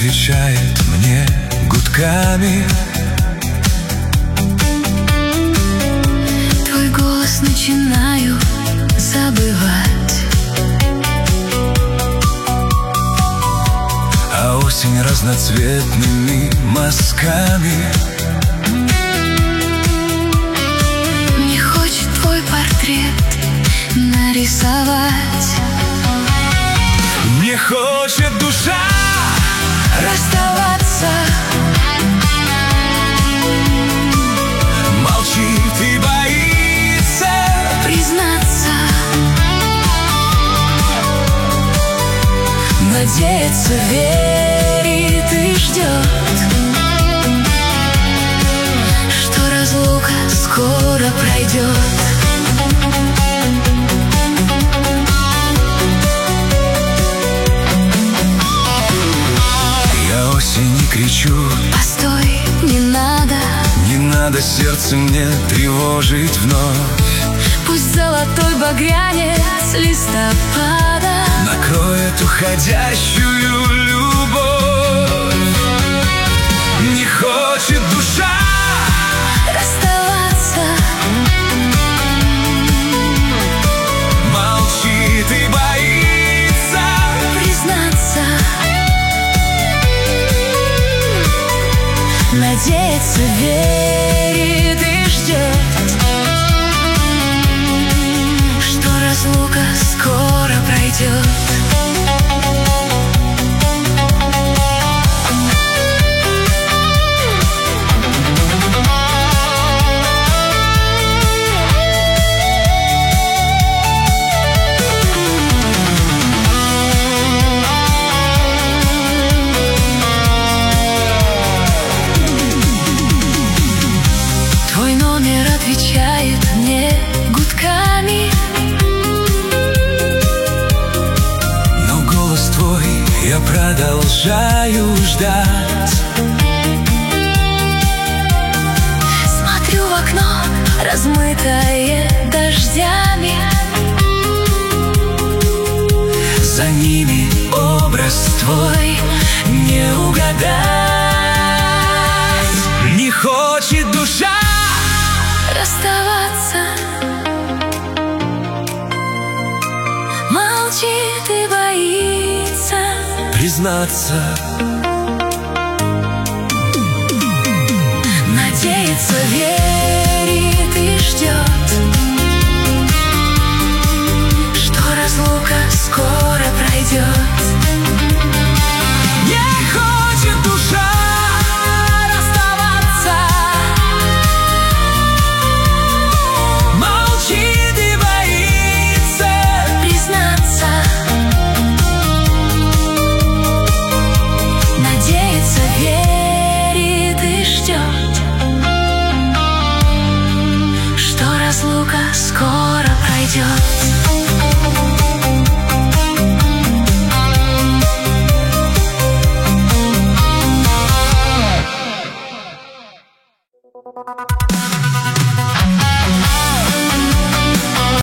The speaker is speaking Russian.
отвечает мне гудками. Твой голос начинаю забывать, а осень разноцветными мазками не хочет твой портрет нарисовать. не хочет душа Расставаться, молчит и боится признаться, надеется, верит и ждет, что разлука скоро пройдет. Я осени кричу: Постой, не надо, не надо сердце мне тревожить вновь. пусть золотой багрянец листопада Накроет уходящую любовь. Не хочет душа расставаться, молчит и боится признаться, надеется, верит и ждет, что разлука скоро пройдет. Твой номер отвечает мне гудками, но голос твой я продолжаю ждать. смотрю в окно, размытое дождями, За ними образ твой не угадать. Не хочет душа расставаться, молчит и боится признаться, надеется, верит